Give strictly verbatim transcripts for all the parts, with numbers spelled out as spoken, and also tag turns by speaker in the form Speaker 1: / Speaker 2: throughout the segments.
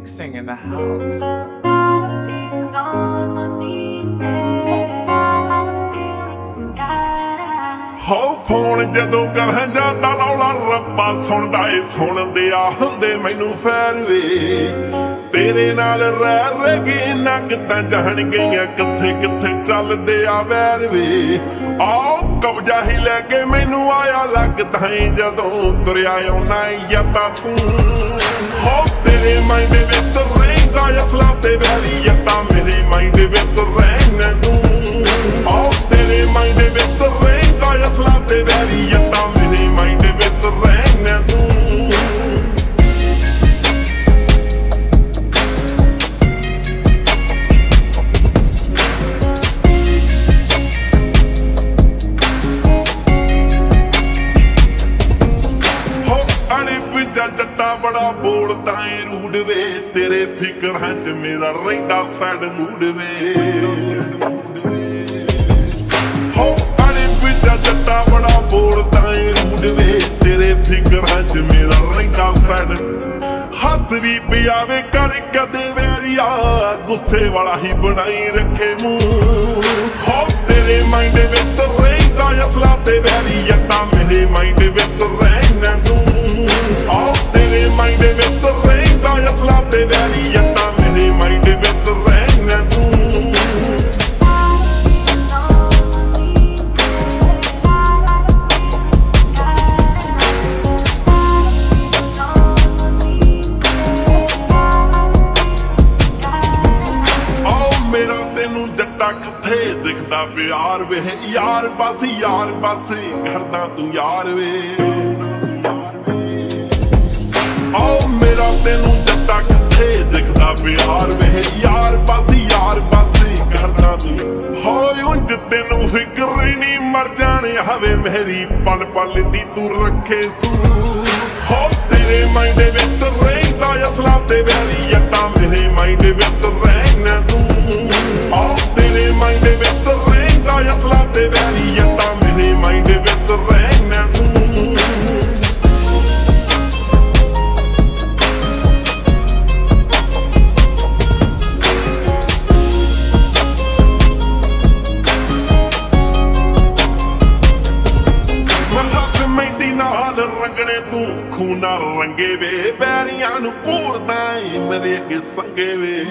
Speaker 1: mixing in the house.
Speaker 2: ਹੋ phone ਜਦੋਂ ਕਰਾਂ ਜਾਂਦਾ ਰੌਲਾ ਰੱਬਾ ਸੁਣਦਾ ਏ ਸੁਣਦੇ ਆ ਹੁੰਦੇ ਮੈਨੂੰ ਫੈਰਵੇ ਤੇਰੇ ਨਾਲ ਰਹਿ ਰਹਿ ਗਈ ਨਾ ਕਿੱਦਾਂ ਜਾਣ ਗਈਆਂ ਕਿੱਥੇ ਕਿੱਥੇ ਚੱਲਦੇ ਆ ਵੈਰਵੇ ਆਓ ਕਬਜ਼ਾ ਹੀ ਲੈ ਕੇ ਮੈਨੂੰ ਆਇਆ ਲੱਗਦਾ ਏ ਜਦੋਂ ਤੁਰਿਆ ਆਉਣਾ ਯਾਦਾਂ ਤੂੰ ਹੋ ਤੇਰੇ ਮਾਈਂਡ ਵਿੱਚ ਰਹਿੰਦਾ ਅਸਲਾਂ ਤੇ ਵੈਰੀ ਯਾਦਾਂ ਮੇਰੇ ਮਾਈਂਡ ਵਿੱਚ ਰਹਿਣਾ ਤੂੰ ਆਓ ਤੇਰੇ ਮਾਈਂਡ ਵਿੱਚ ਰਹਿੰਦਾ ਅਸਲਾਂ ਤੇ ਵੈਰੀ ਯਾਦਾਂ ਮੇਰੇ ਮਾਈਂਡ ਵਿੱਚ ਰਹਿਣਾ ਤੂੰ ਜੱਟਾ ਬੜਾ ਬੋਲਦਾ ਏ ਰੂਡ ਵੇ ਤੇਰੇ ਫਿਕਰਾਂ ਚ ਮੇਰਾ ਰਹਿੰਦਾ ਸੈਡ ਮੂਡ ਵੇ ਹੋ ਅਰੇ ਵਿੱਚ ਜੱਟਾ ਬੜਾ ਬੋਲਦਾ ਏ ਰੂਡ ਵੇ ਤੇਰੇ ਫਿਕਰਾਂ ਚ ਮੇਰਾ ਰਹਿੰਦਾ ਸੈਡ ਹੱਥ ਵੀ ਪਿਆਵੇ ਕਰ ਕਦੇ ਵੈਰੀਆ ਗੁੱਸੇ ਵਾਲਾ ਹੀ ਬਣਾਈ ਰੱਖੇ ਮੂੰਹ ਹੋ ਤੇਰੇ ਮਾਈਂਡ ਵਿੱਚ ਰਹਿੰਦਾ ਅਸਲਾ ਤੇ ਵੈਰੀ ਯਾਦਾਂ ਮੇਰੇ ਮਾਈਂਡ ਵਿੱਚ ਰਹਿਣਾ ਤੂੰ ਆਓ ਤੇਰੇ ਮਾਈਂਡ ਵਿੱਚ ਰਹਿੰਦਾ ਅਸਲਾ ਤੇ ਵੈਰੀ ਯਾਦਾਂ ਮੇਰੇ ਮਾਈਂਡ ਵਿੱਚ ਰਹਿਣਾ ਤੂੰ ਕਿੱਥੇ ਦਿਖਦਾ ਪਿਆਰ ਵੇ ਯਾਰ ਬਸ ਯਾਰ ਬਸ ਕਰਦਾ ਤੂੰ ਯਾਰ ਵੇ ਆਓ ਮੇਰਾ ਤੈਨੂੰ ਜੱਟਾ ਕਿੱਥੇ ਦਿਖਦਾ ਪਿਆਰ ਵੇ ਯਾਰ ਬਸ ਯਾਰ ਬਸ ਕਰਦਾ ਤੂੰ ਹੋਏ ਉਂਝ ਤੈਨੂੰ ਫਿਕਰ ਹੀ ਨਹੀਂ ਮਰ ਜਾਣੇ ਹਵੇ ਮੇਰੀ ਪਲ ਪਲ ਦੀ ਤੂੰ ਰੱਖੇ ਸੂ ਹੋ ਤੇਰੇ ਮਾਈਂਡ ਵਿੱਚ ਰਹਿੰਦਾ ਅਸਲਾਂ ਤੇ ਵੈਰੀ ਯਾਦਾਂ ਮੇਰੇ ਮਾਈਂਡ ਵਿੱਚ ਰਹਿਣਾ ਤੂੰ ਆਓ ਤੇਰੇ ਮਾਈਂਡ ਵਿੱਚ ਰਹਿੰਦਾ ਅਸਲਾਂ ਤੇ ਵੈਰੀ ਯਾਦਾਂ ਮੇਰੇ ਮਾਈਂਡ ਵਿੱਚ ਰਹਿਣਾ ਤੂੰ ਰੰਗਣੇ ਤੂੰ ਖੂਨਾ ਰੰਗੇ ਵੇ ਪੈਰੀਆਂ ਨੂੰ ਘੂਰਦਾ ਏ ਮੇਰੇ ਅੱਗੇ ਸੰਗੇ ਵੇ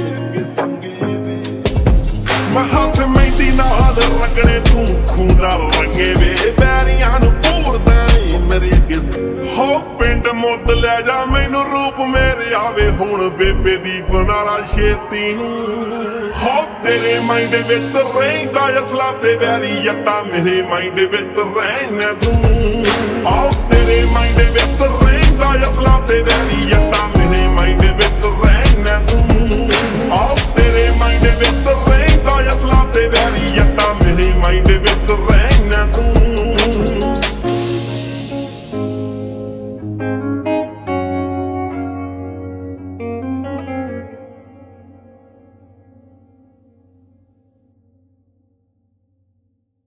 Speaker 2: ਮੈਂ ਹੱਥ ਮਹਿੰਦੀ ਨਾਲ ਰੰਗਣੇ ਤੂੰ ਖੂਨਾ ਰੰਗੇ ਵੇ ਪੈਰੀਆਂ ਨੂੰ ਘੂਰਦਾ ਏ ਮੇਰੇ ਅੱਗੇ ਹੋ ਪਿੰਡ ਮੁੱਦ ਲੈ ਜਾ ਮੈਨੂੰ ਰੂਪ ਮੇਰੇ ਆਵੇ ਹੁਣ ਬੇਬੇ ਦੀ ਬਣਾਲਾ ਛੇਤੀ ਨੂੰ ਹੋ ਤੇਰੇ ਮਾਈਂਡ ਵਿੱਚ ਰਹਿੰਦਾ ਅਸਲਾ ਤੇ ਵੈਰੀ ਯਾਦਾਂ ਮੇਰੇ ਮਾਈਂਡ ਵਿੱਚ ਰਹਿਣਾ ਤੂੰ ਆਓ ਤੇਰੇ ਮਾਈਂਡ ਵਿੱਚ ਰਹਿੰਦਾ ਅਸਲਾ ਤੇ ਵੈਰੀ ਯਾਦਾਂ